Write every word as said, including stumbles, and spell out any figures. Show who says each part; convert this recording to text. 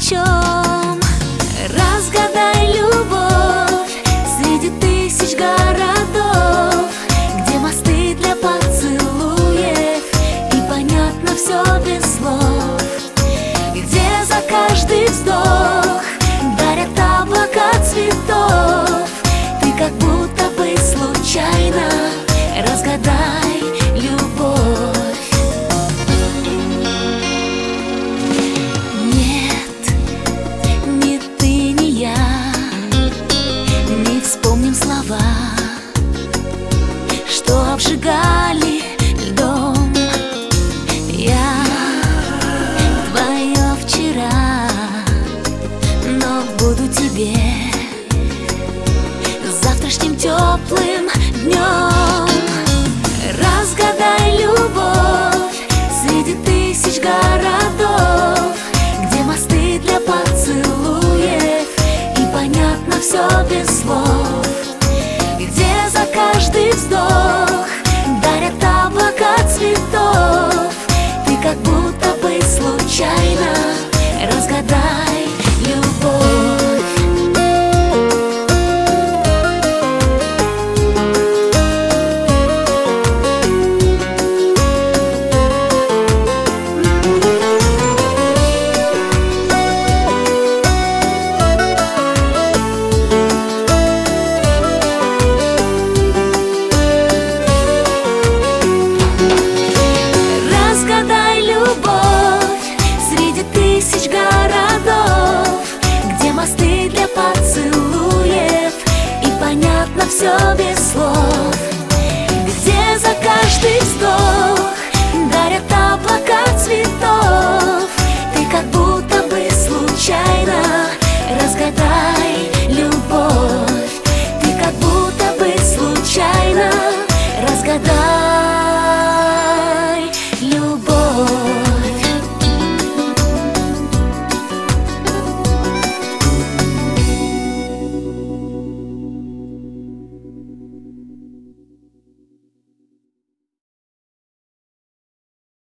Speaker 1: чем. Разгадай любовь среди тысяч городов, где мосты для поцелуев и понятно все без слов, где за каждый вздох дарят облака цветов. Ты как будто бы случайно разгадай любовь. Вспомним слова, что обжигали льдом. Я твое вчера, но буду тебе завтрашним теплым днем. Разгадай любовь среди тысяч городов, где мосты для поцелуев и понятно все без слов, где за каждый вздох дарят облака цветов. Ты как будто бы случайно разгадай любовь. Разгадай любовь